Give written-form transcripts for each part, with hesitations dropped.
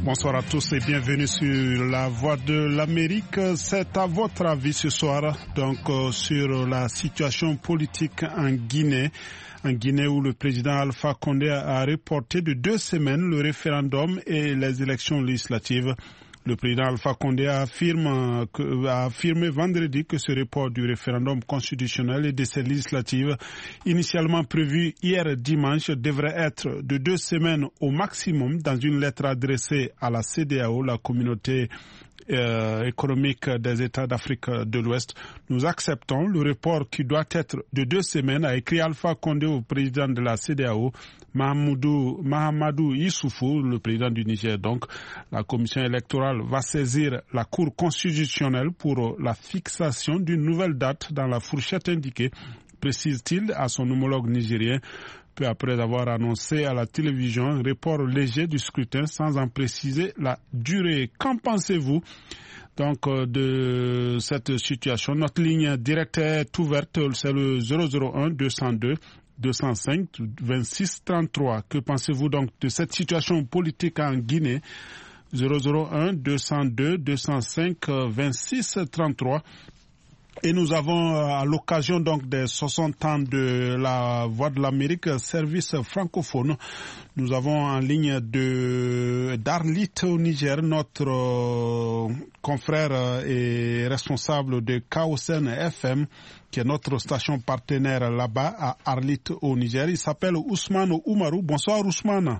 Bonsoir à tous et bienvenue sur la Voix de l'Amérique. C'est à votre avis ce soir donc sur la situation politique en Guinée. En Guinée où le président Alpha Condé a reporté de 2 semaines le référendum et les élections législatives. Le président Alpha Condé a affirmé vendredi que ce report du référendum constitutionnel et de ces législatives, initialement prévu hier dimanche, devrait être de 2 semaines au maximum. Dans une lettre adressée à la CEDEAO, la communauté économique des États d'Afrique de l'Ouest, nous acceptons le report qui doit être de 2 semaines, a écrit Alpha Condé au président de la CEDEAO, Mahamadou Issoufou, le président du Niger. Donc, la commission électorale va saisir la Cour constitutionnelle pour la fixation d'une nouvelle date dans la fourchette indiquée, précise-t-il à son homologue nigérien, peu après avoir annoncé à la télévision un report léger du scrutin sans en préciser la durée. Qu'en pensez-vous donc de cette situation? Notre ligne directe est ouverte, c'est le 001 202 205 26 33. Que pensez-vous donc de cette situation politique en Guinée? 001 202 205 26 33. Et nous avons, à l'occasion donc des 60 ans de la Voix de l'Amérique, service francophone, nous avons en ligne d'Arlit au Niger, notre confrère et responsable de Kaosen FM, qui est notre station partenaire là-bas à Arlit au Niger. Il s'appelle Ousmane Oumarou. Bonsoir Ousmane.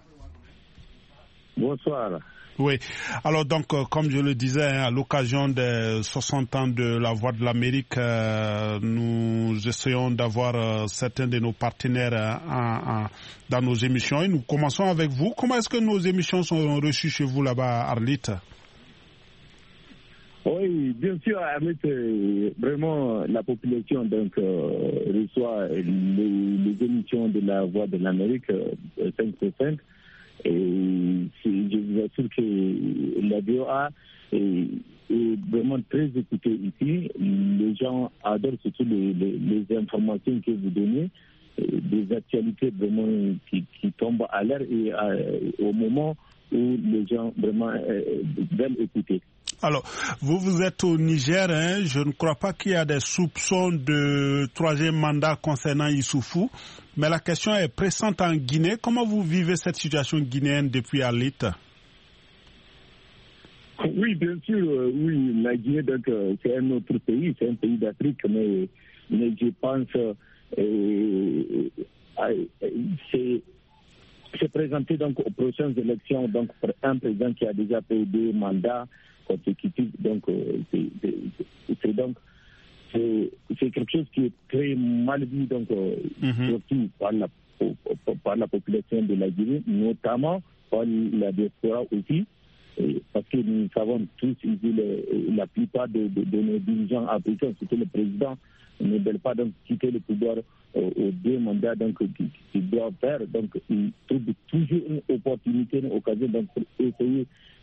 Bonsoir. Oui, alors donc comme je le disais, à l'occasion des 60 ans de la Voix de l'Amérique, nous essayons d'avoir certains de nos partenaires dans nos émissions et nous commençons avec vous. Comment est-ce que nos émissions sont reçues chez vous là-bas à Arlit? Oui, bien sûr, à Arlit, vraiment la population donc reçoit les émissions de la Voix de l'Amérique 5%. Et je vous assure que la VOA est vraiment très écoutée ici. Les gens adorent surtout les informations que vous donnez, des actualités vraiment qui tombent à l'air et au moment où les gens vraiment veulent écouter. Alors, vous êtes au Niger, hein? Je ne crois pas qu'il y a des soupçons de 3e mandat concernant Issoufou, mais la question est pressante en Guinée. Comment vous vivez cette situation guinéenne depuis Arlit? Oui, bien sûr, oui, la Guinée, donc, c'est un autre pays, c'est un pays d'Afrique, mais je pense c'est présenté donc aux prochaines élections donc pour un président qui a déjà fait 2 mandats consécutifs, donc c'est quelque chose qui est très mal vu donc surtout par la population de la Guinée, notamment par la diaspora aussi, parce que nous savons tous ici la plupart de nos dirigeants africains, surtout le président, ne veulent pas donc quitter le pouvoir aux 2 mandats donc qu'ils doivent faire. Donc ils trouvent toujours une opportunité, une occasion donc pour essayer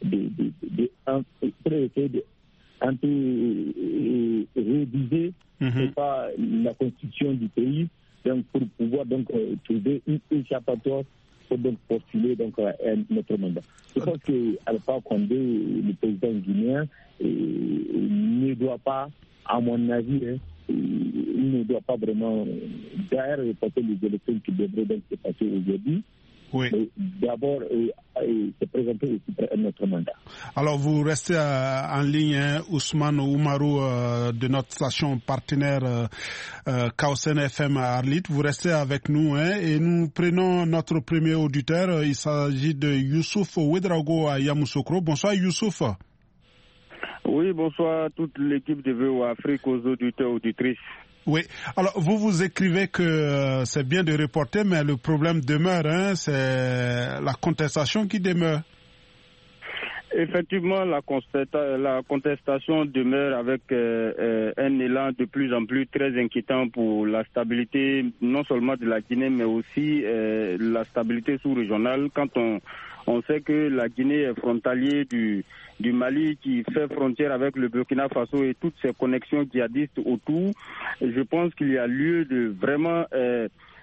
de un peu réviser pas la constitution du pays, donc pour pouvoir donc trouver une échappatoire pour donc postuler donc à un autre mandat. Je pense que Alpha Condé, le président guinéen, ne doit pas, à mon avis, il ne doit pas vraiment d'ailleurs reporter les élections qui devraient donc se passer aujourd'hui. Oui. D'abord, se présenter aussi pour un autre mandat. Alors, vous restez en ligne, hein, Ousmane Oumarou, de notre station partenaire Kaosen FM à Arlit. Vous restez avec nous, hein, et nous prenons notre premier auditeur. Il s'agit de Youssouf Ouedraogo à Yamoussoukro. Bonsoir, Youssouf. Oui, bonsoir à toute l'équipe de VOA Afrique, aux auditeurs, auditrices. Oui, alors vous écrivez que c'est bien de reporter, mais le problème demeure, hein, c'est la contestation qui demeure. Effectivement, la contestation demeure avec un élan de plus en plus très inquiétant pour la stabilité non seulement de la Guinée, mais aussi la stabilité sous-régionale. Quand on sait que la Guinée est frontalier du Mali qui fait frontière avec le Burkina Faso et toutes ces connexions djihadistes autour, je pense qu'il y a lieu de vraiment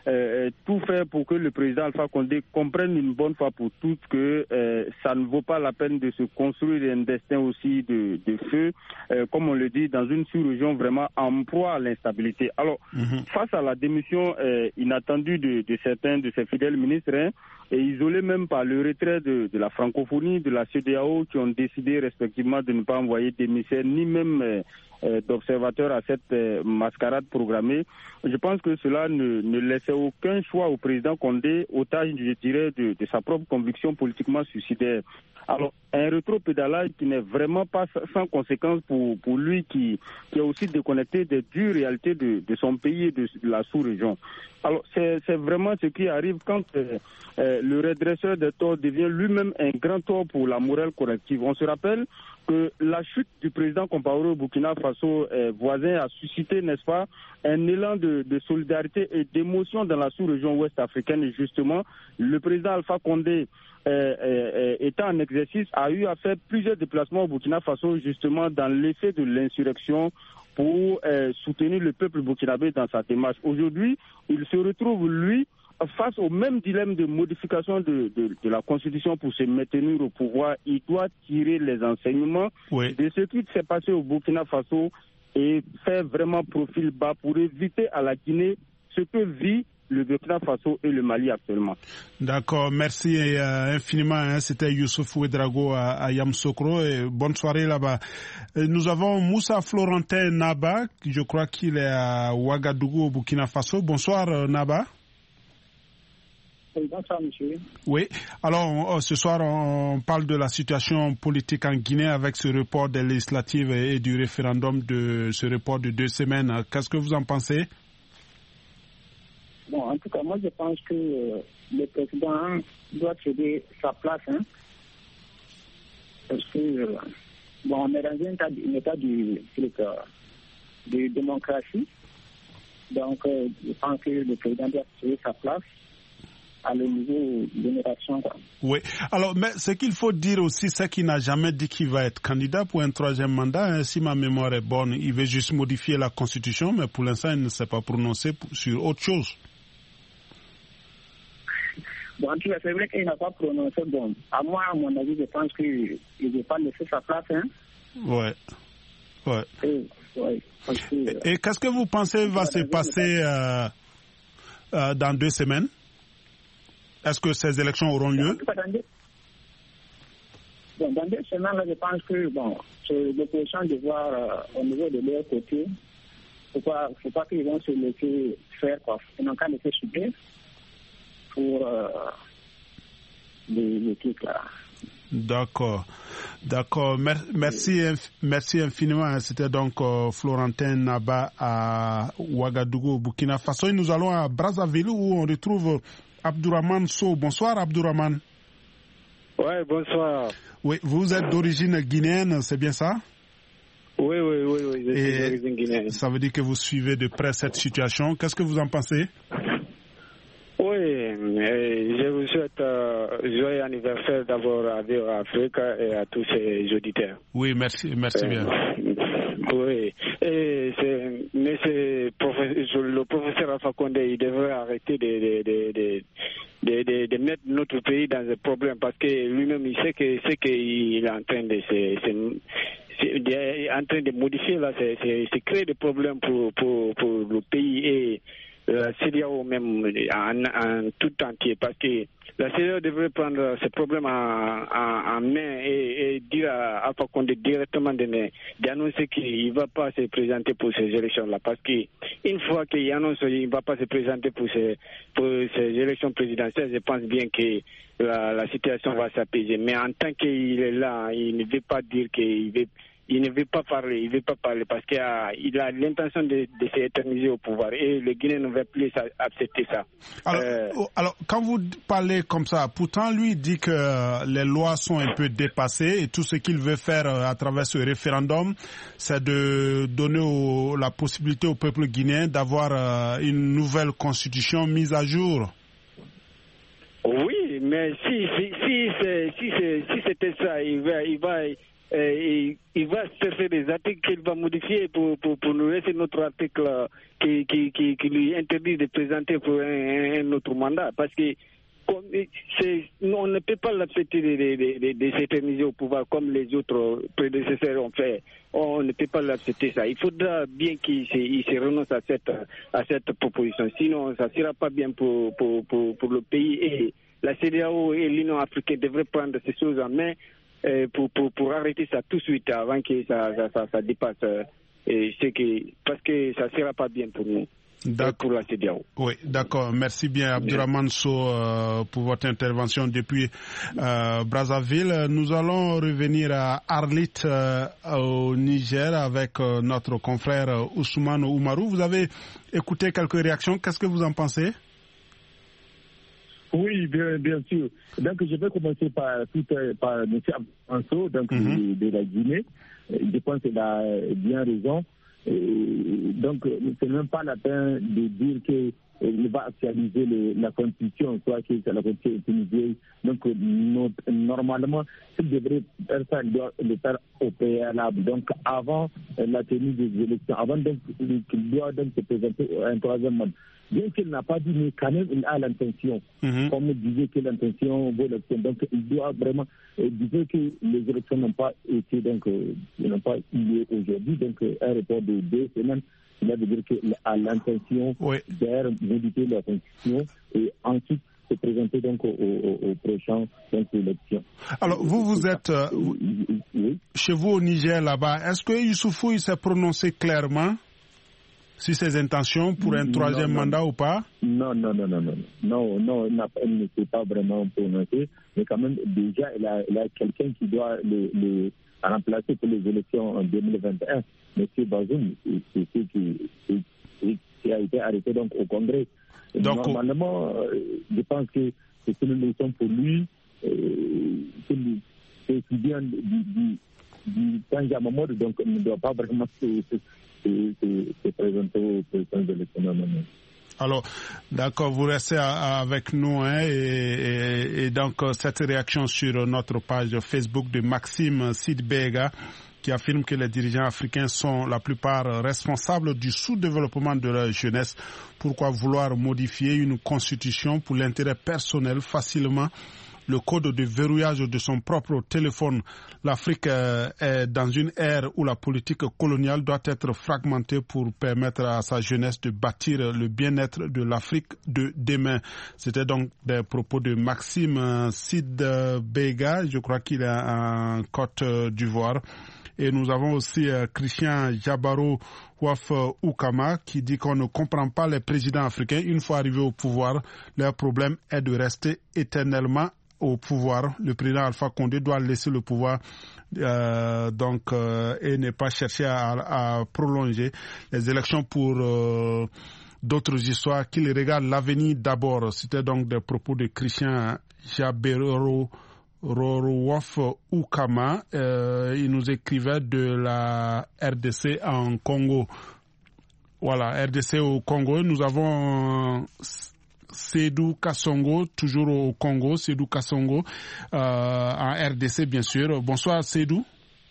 tout faire pour que le président Alpha Condé comprenne une bonne fois pour toutes que ça ne vaut pas la peine de se construire un destin aussi de feu, comme on le dit, dans une sous-région vraiment en proie à l'instabilité. Alors, face à la démission inattendue de certains de ses fidèles ministres, et isolés même par le retrait de la francophonie, de la CEDEAO, qui ont décidé respectivement de ne pas envoyer d'émissaires ni même d'observateurs à cette mascarade programmée, je pense que cela ne laissait aucun choix au président Condé, otage, je dirais, de sa propre conviction politiquement suicidaire. Alors, un rétropédalage qui n'est vraiment pas sans conséquence pour lui, qui est aussi déconnecté des dures réalités de son pays et de la sous-région. Alors, c'est vraiment ce qui arrive quand le redresseur des torts devient lui-même un grand tort pour la morale collective. On se rappelle que la chute du président Compaoré au Burkina Faso voisin a suscité, n'est-ce pas, un élan de solidarité et d'émotion dans la sous-région ouest africaine. Et justement, le président Alpha Condé, étant en exercice, a eu à faire plusieurs déplacements au Burkina Faso, justement dans l'effet de l'insurrection, pour soutenir le peuple burkinabé dans sa démarche. Aujourd'hui, il se retrouve, lui, face au même dilemme de modification de la Constitution pour se maintenir au pouvoir. Il doit tirer les enseignements de ce qui s'est passé au Burkina Faso et faire vraiment profil bas pour éviter à la Guinée ce que vit le Burkina Faso et le Mali actuellement. D'accord, merci infiniment. C'était Youssouf Ouedraogo à Yamoussoukro. Bonne soirée là-bas. Nous avons Moussa Florentin Naba, je crois qu'il est à Ouagadougou au Burkina Faso. Bonsoir Naba. Bonsoir, monsieur. Oui, alors ce soir on parle de la situation politique en Guinée avec ce report des législatives et du référendum, de ce report de 2 semaines. Qu'est-ce que vous en pensez? Bon, en tout cas, moi je pense que le président doit céder sa place, parce que bon, on est dans un état de démocratie, donc je pense que le président doit céder sa place à le niveau de génération. Oui, alors, mais ce qu'il faut dire aussi, c'est qu'il n'a jamais dit qu'il va être candidat pour un 3e mandat. Si ma mémoire est bonne, il veut juste modifier la Constitution, mais pour l'instant, il ne s'est pas prononcé sur autre chose. Bon, en tout cas, c'est vrai qu'il n'a pas prononcé. Bon, à moi, à mon avis, je pense qu'il ne veut pas laisser sa place. Ouais. Et qu'est-ce que vous pensez va se passer dans 2 semaines? Est-ce que ces élections auront lieu? Dans 2 semaines, là, je pense que c'est l'opposition de voir au niveau de leur côté. Il ne faut pas qu'ils vont se laisser faire, quoi. Ils n'ont qu'à laisser subir pour les trucs là. D'accord. Merci infiniment. C'était donc Florentin Naba à Ouagadougou, Burkina Faso. Et nous allons à Brazzaville où on retrouve Abdourahmane Sow. Bonsoir Abdourahmane. Oui, bonsoir. Oui, vous êtes d'origine guinéenne, c'est bien ça? Oui, je suis d'origine guinéenne. Ça veut dire que vous suivez de près cette situation. Qu'est-ce que vous en pensez? Oui, je vous souhaite joyeux anniversaire d'abord à VOA Afrique et à tous ces auditeurs. Oui, merci bien. Oui, mais le professeur Alpha Condé, il devrait arrêter de mettre notre pays dans un problème parce que lui-même il sait que ce qu'il est en train de modifier là, c'est créer des problèmes pour le pays et la CEDEAO même en tout entier, parce que la CEDEAO devrait prendre ce problème en main et dire à Alpha Condé directement d'annoncer qu'il ne va pas se présenter pour ces élections-là, parce qu'une fois qu'il annonce qu'il ne va pas se présenter pour ces élections présidentielles, je pense bien que la situation va s'apaiser. Mais en tant qu'il est là, il ne veut pas dire il ne veut pas parler, parce qu'il a l'intention de s'éterniser au pouvoir et le Guinéen ne veut plus accepter ça. Alors, quand vous parlez comme ça, pourtant lui dit que les lois sont un peu dépassées et tout ce qu'il veut faire à travers ce référendum, c'est de donner la possibilité au peuple guinéen d'avoir une nouvelle constitution mise à jour. Oui, mais si c'était ça, il il va chercher des articles qu'il va modifier pour nous laisser notre article qui lui interdit de présenter pour un autre mandat. Parce que on ne peut pas l'accepter de s'éterniser au pouvoir comme les autres prédécesseurs ont fait. On ne peut pas l'accepter ça. Il faudra bien qu'il se renonce à cette proposition. Sinon, ça ne sera pas bien pour le pays. Et la CEDEAO et l'Union africaine devraient prendre ces choses en main pour arrêter ça tout de suite avant que ça dépasse. Parce que ça ne sera pas bien pour nous. Pour la CEDEAO. Oui, d'accord. Merci bien, Abdourahmane Sow, pour votre intervention depuis Brazzaville. Nous allons revenir à Arlit, au Niger, avec notre confrère Ousmane Oumarou. Vous avez écouté quelques réactions. Qu'est-ce que vous en pensez? Oui, bien sûr. Donc, je vais commencer par M. Abdourahmane Sow, de la Guinée. Je pense qu'il a bien raison. Donc, ce n'est même pas la peine de dire qu'il va actualiser la Constitution, soit que c'est la Constitution utilisée. Donc, normalement, s'il devrait faire ça, il doit le faire au préalable. Donc, avant la tenue des élections, avant qu'il doit donc se présenter un troisième mandat. Bien qu'il n'a pas dit, mais quand même, il a l'intention. Comme il disait que l'intention vaut l'élection. Donc, il doit vraiment dire que les élections n'ont pas été, donc, n'ont pas eu lieu aujourd'hui. Donc, un report de 2 semaines, cela veut dire qu'il a l'intention de modifier la Constitution et ensuite se présenter donc au prochain élection. Alors, vous êtes chez vous au Niger, là-bas. Est-ce que Youssoufou s'est prononcé clairement sur ses intentions pour un troisième mandat ou pas? Non, il ne s'est pas vraiment prononcé, mais quand même, déjà, il a quelqu'un qui doit le remplacer pour les élections en 2021. M. Bazoum, c'est ce qui a été arrêté donc, au Congrès. Donc, normalement, je pense que c'est une leçon pour lui, c'est étudiant du Tanja Mamadou, donc il ne doit pas vraiment se présenter au président de l'économie. Alors, d'accord, vous restez avec nous et donc cette réaction sur notre page Facebook de Maxime Sidbega qui affirme que les dirigeants africains sont la plupart responsables du sous-développement de leur jeunesse. Pourquoi vouloir modifier une constitution pour l'intérêt personnel facilement? Le code de verrouillage de son propre téléphone. L'Afrique est dans une ère où la politique coloniale doit être fragmentée pour permettre à sa jeunesse de bâtir le bien-être de l'Afrique de demain. C'était donc des propos de Maxime Sidbega, je crois qu'il est en Côte d'Ivoire. Et nous avons aussi Christian Jabaro Waf Oukama qui dit qu'on ne comprend pas les présidents africains. Une fois arrivés au pouvoir, leur problème est de rester éternellement au pouvoir. Le président Alpha Condé doit laisser le pouvoir et ne pas chercher à prolonger les élections pour d'autres histoires, qu'il regarde l'avenir d'abord. C'était donc des propos de Christian Jabero Rorowof Oukama. Il nous écrivait de la RDC en Congo. Voilà, RDC au Congo. Nous avons Seydou Kassongo, toujours au Congo. Seydou Kassongo en RDC, bien sûr. Bonsoir, Seydou.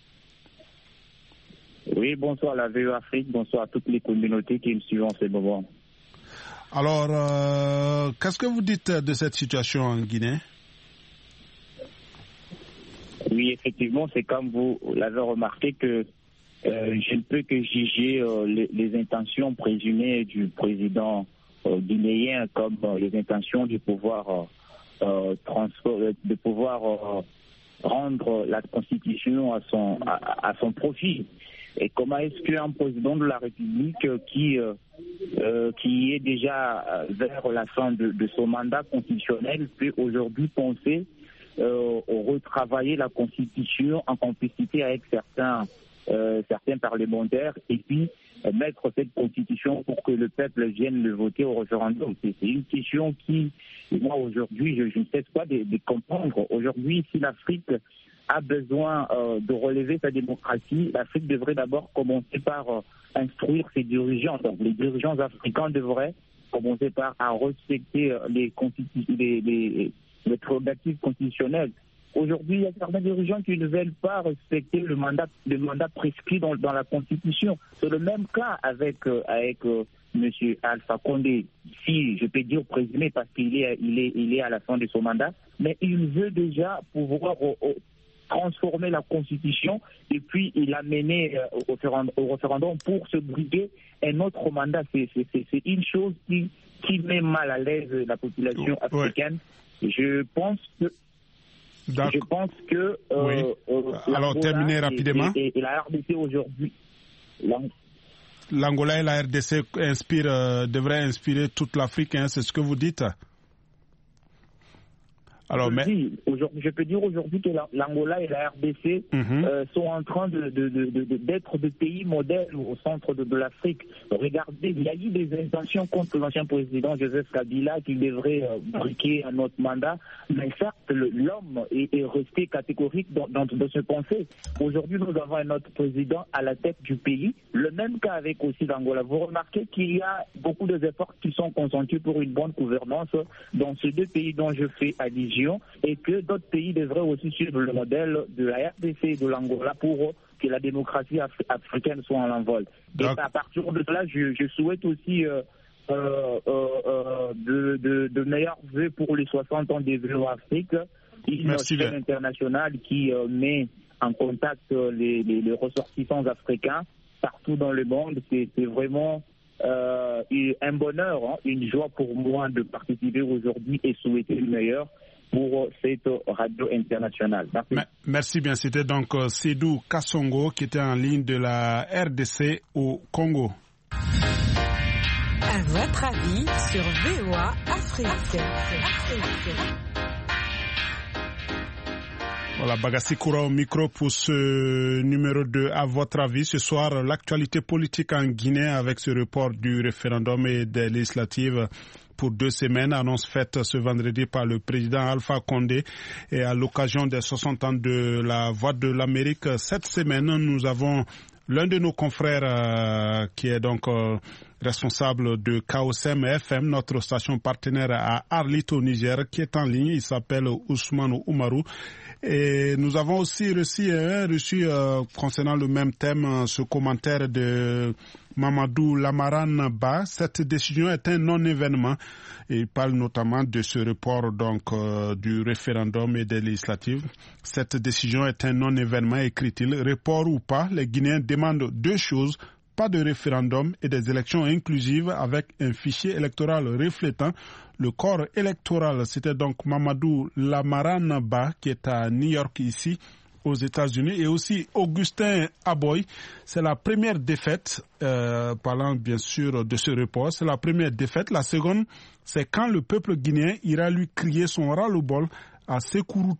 Oui, bonsoir la VE Afrique, bonsoir à toutes les communautés qui me suivent en ce moment. Alors, qu'est-ce que vous dites de cette situation en Guinée? Oui, effectivement, c'est comme vous l'avez remarqué que je ne peux que juger les intentions présumées du président guinéen comme les intentions de pouvoir rendre la Constitution à son profit. Et comment est-ce qu'un président de la République qui est déjà vers la fin de son mandat constitutionnel peut aujourd'hui penser retravailler la Constitution en complicité avec certains parlementaires et puis mettre cette Constitution pour que le peuple vienne le voter au référendum. C'est une question qui, moi aujourd'hui, je ne cesse pas de comprendre. Aujourd'hui, si l'Afrique a besoin de relever sa démocratie, l'Afrique devrait d'abord commencer par instruire ses dirigeants. Donc les dirigeants africains devraient commencer par à respecter les prérogatives constitutionnelles Aujourd'hui, il y a certains dirigeants qui ne veulent pas respecter le mandat prescrit dans la Constitution. C'est le même cas avec M. Alpha Condé, si je peux dire présumé parce qu'il est à la fin de son mandat, mais il veut déjà pouvoir transformer la Constitution et puis l'amener au référendum pour se briguer un autre mandat. C'est une chose qui met mal à l'aise la population africaine. Ouais. Je pense que alors terminez rapidement. Et la RDC aujourd'hui. L'Angola et la RDC devraient inspirer toute l'Afrique, hein, c'est ce que vous dites. Alors, je peux dire aujourd'hui que l'Angola et la RDC sont en train d'être des pays modèles au centre de l'Afrique. Regardez, il y a eu des intentions contre l'ancien président Joseph Kabila qui devrait briquer un autre mandat, mais certes, l'homme est resté catégorique dans ce pensée. Aujourd'hui, nous avons un autre président à la tête du pays. Le même cas avec aussi l'Angola. Vous remarquez qu'il y a beaucoup d'efforts qui sont consentis pour une bonne gouvernance dans ces deux pays dont je fais allusion, et que d'autres pays devraient aussi suivre le modèle de la RDC et de l'Angola pour que la démocratie africaine soit en l'envol. Et à partir de là, je souhaite aussi de meilleurs vœux pour les 60 ans des Vélo Afrique, une chaîne internationale qui met en contact les ressortissants africains partout dans le monde. C'est vraiment un bonheur, hein, une joie pour moi de participer aujourd'hui et souhaiter le meilleur pour cette radio internationale. Merci bien. C'était donc Sédou Kassongo qui était en ligne de la RDC au Congo. À votre avis sur VOA Afrique. Voilà, Bagassi Koura au micro pour ce numéro 2. À votre avis, ce soir, l'actualité politique en Guinée avec ce report du référendum et des législatives pour 2 semaines, annonce faite ce vendredi par le président Alpha Condé et à l'occasion des 60 ans de la Voix de l'Amérique. Cette semaine, nous avons l'un de nos confrères qui est donc responsable de KOSM FM, notre station partenaire à Arlit au Niger, qui est en ligne. Il s'appelle Ousmane Oumarou. Et nous avons aussi reçu concernant le même thème ce commentaire de Mamadou Lamaran Ba. Cette décision est un non-événement. Il parle notamment de ce report donc du référendum et des législatives. Cette décision est un non-événement, écrit-il. Report ou pas, les Guinéens demandent 2 choses. Pas de référendum et des élections inclusives avec un fichier électoral reflétant le corps électoral. C'était donc Mamadou Lamaran Ba qui est à New York ici aux États-Unis, et aussi Augustin Aboy. C'est la première défaite, parlant bien sûr de ce report, c'est la première défaite. La seconde, c'est quand le peuple guinéen ira lui crier son ras-le-bol à Sékou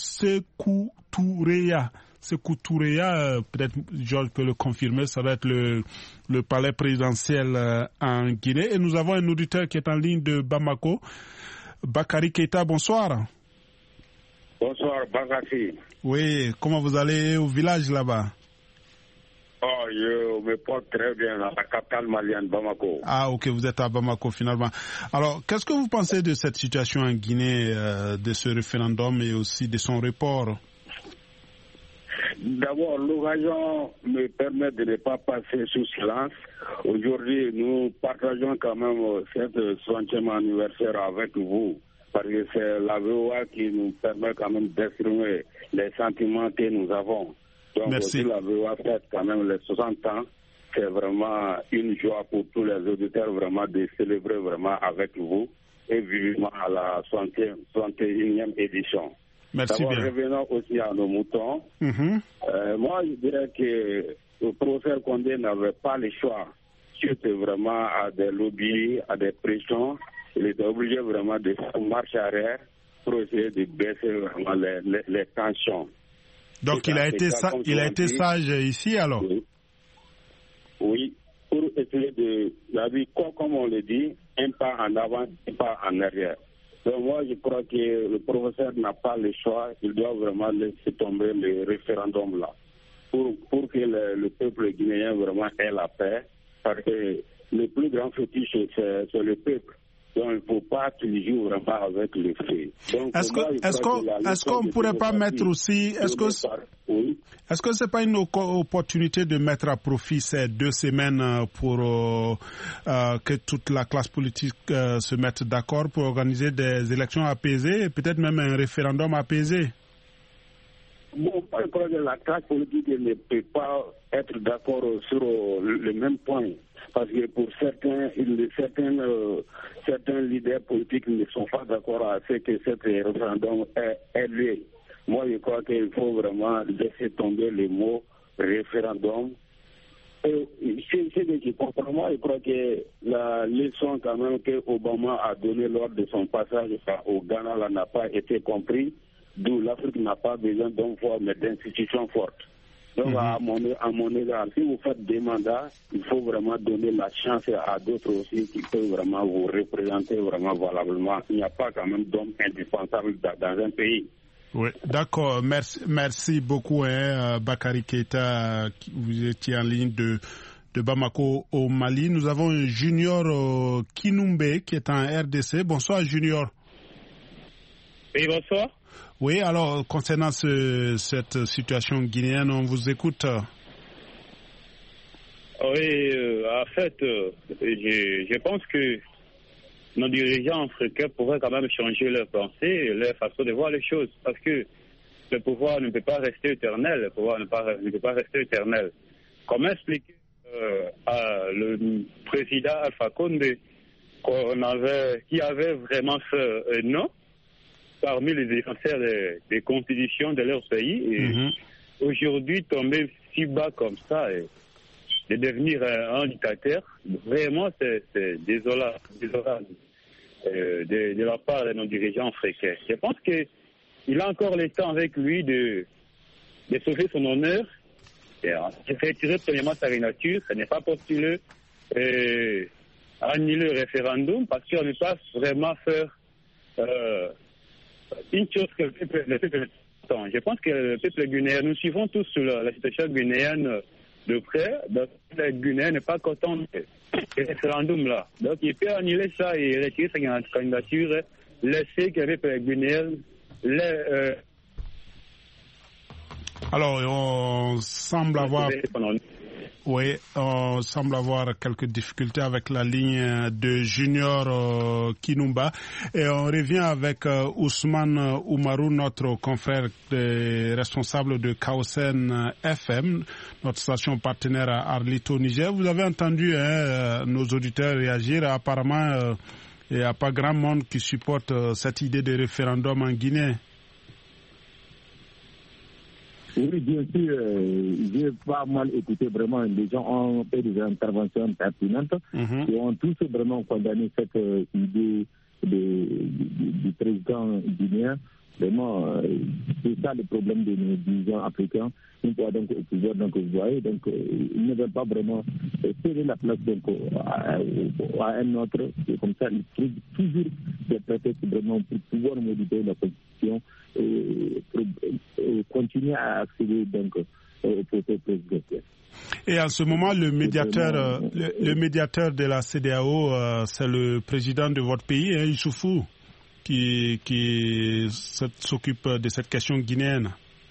Touréa. Sékou Touréa, peut-être Georges peut le confirmer, ça va être le palais présidentiel en Guinée. Et nous avons un auditeur qui est en ligne de Bamako. Bakary Keita, bonsoir. Bonsoir, Bakary. Oui, comment vous allez au village là-bas? Oh, je me porte très bien à la capitale malienne, Bamako. Ah, ok, vous êtes à Bamako finalement. Alors, qu'est-ce que vous pensez de cette situation en Guinée, de ce référendum et aussi de son report? D'abord, l'occasion me permet de ne pas passer sous silence. Aujourd'hui, nous partageons quand même cette 60e anniversaire avec vous, parce que c'est la VOA qui nous permet quand même d'exprimer les sentiments que nous avons. Donc, merci. La VOA fête quand même les 60 ans. C'est vraiment une joie pour tous les auditeurs vraiment de célébrer vraiment avec vous et vivement à la 61e édition. Merci bien. Revenons aussi à nos moutons. Moi, je dirais que le professeur Condé n'avait pas le choix. Suite vraiment à des lobbies, à des pressions, il était obligé vraiment de faire marche arrière pour essayer de baisser vraiment les tensions. Donc il a été sage ici alors? Oui, pour essayer de, comme on le dit, un pas en avant, un pas en arrière. Donc moi, je crois que le professeur n'a pas le choix. Il doit vraiment laisser tomber le référendum là pour que le peuple guinéen vraiment ait la paix. Parce que le plus grand fétiche, c'est le peuple. Donc il ne faut pas toujours vraiment avec le fait. Est-ce qu'on ne pourrait pas mettre aussi... Est-ce que ce n'est pas une opportunité de mettre à profit ces 2 semaines pour que toute la classe politique se mette d'accord pour organiser des élections apaisées et peut-être même un référendum apaisé? Bon, je crois que la classe politique ne peut pas être d'accord sur le même point. Parce que pour certains leaders politiques ne sont pas d'accord à ce que ce référendum ait lieu. Moi, je crois qu'il faut vraiment laisser tomber le mot référendum. Et c'est ce que je comprends. Moi, je crois que la leçon quand même que Obama a donnée lors de son passage au Ghana là, n'a pas été comprise, d'où l'Afrique n'a pas besoin d'hommes forts mais d'institutions fortes. Donc, à mon égard, si vous faites des mandats, il faut vraiment donner la chance à d'autres aussi qui peuvent vraiment vous représenter vraiment valablement. Il n'y a pas quand même d'hommes indispensables dans un pays. Oui, d'accord. Merci beaucoup, Bakary Keïta. Vous étiez en ligne de Bamako au Mali. Nous avons Junior Kinumbe qui est en RDC. Bonsoir, Junior. Oui, bonsoir. Oui, alors, concernant cette situation guinéenne, on vous écoute. Oui, en fait, je pense que nos dirigeants africains pourraient quand même changer leur pensée, leur façon de voir les choses, parce que le pouvoir ne peut pas rester éternel, le pouvoir ne peut pas rester éternel. Comment expliquer à le président Alpha Condé qui avait vraiment fait non parmi les défenseurs des constitutions de leur pays, et aujourd'hui tomber si bas comme ça et de devenir un dictateur, vraiment c'est désolant de la part de nos dirigeants africains. Je pense qu'il a encore le temps avec lui de sauver son honneur, de retirer premièrement sa signature, ça n'est pas postulé, annuler le référendum, parce qu'on ne peut pas vraiment faire une chose que le peuple attend. Je pense que le peuple guinéen, nous suivons tous la situation guinéenne de près, donc le Guinéen n'est pas content du référendum là. Donc il peut annuler ça et retirer sa candidature, laisser que le peuple guinéen Alors on semble avoir quelques difficultés avec la ligne de Junior Kinumba et on revient avec Ousmane Oumarou, notre confrère responsable de KOSN FM, notre station partenaire à Arlit au Niger. Vous avez entendu nos auditeurs réagir. Apparemment, il n'y a pas grand monde qui supporte cette idée de référendum en Guinée. Oui, bien sûr, j'ai pas mal écouté vraiment. Les gens ont fait des interventions pertinentes et ont tous vraiment condamné cette idée du président guinéen. Vraiment, c'est ça le problème de nos dirigeants africains. Une fois donc au pouvoir, donc vous voyez, donc ils ne veulent pas vraiment céder la place donc à un autre. C'est comme ça, ils trouvent toujours des prétextes vraiment pour pouvoir modifier la constitution et continuer à accéder donc au processus présidentiel. Et en ce moment, le médiateur de la CEDEAO, c'est le président de votre pays, Issoufou, qui s'occupe de cette question guinéenne.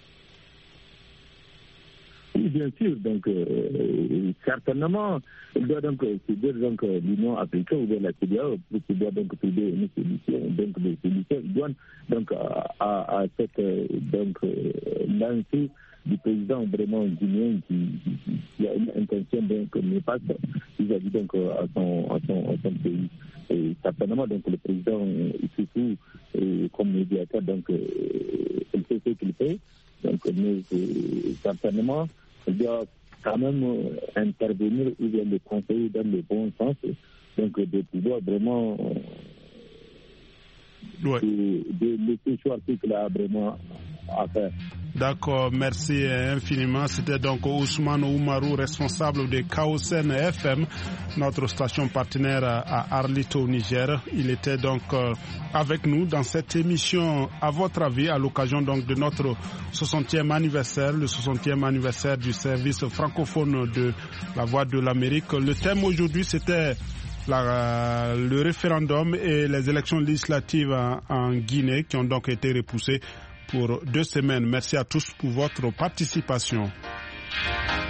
Oui, bien sûr. Donc, certainement, il doit donc se dire l'Union africaine ou bien la CEDEAO pour qu'il doit donc trouver une solution, donc des solutions. Il doit donc à cette lancée du président vraiment guinéen qui a une intention donc néfaste vis-à-vis donc à son pays. Et certainement donc le président Issoufou comme médiateur donc il fait ce qu'il fait. Donc mais certainement il doit quand même intervenir ou bien le conseiller dans le bon sens, donc de pouvoir vraiment de laisser choisir ce qu'il a vraiment à faire. D'accord, merci infiniment. C'était donc Ousmane Oumarou, responsable de KOSN FM, notre station partenaire à Arlit au Niger. Il était donc avec nous dans cette émission, à votre avis, à l'occasion donc de notre 60e anniversaire, le 60e anniversaire du service francophone de la Voix de l'Amérique. Le thème aujourd'hui, c'était le référendum et les élections législatives en Guinée qui ont donc été repoussées pour 2 semaines. Merci à tous pour votre participation.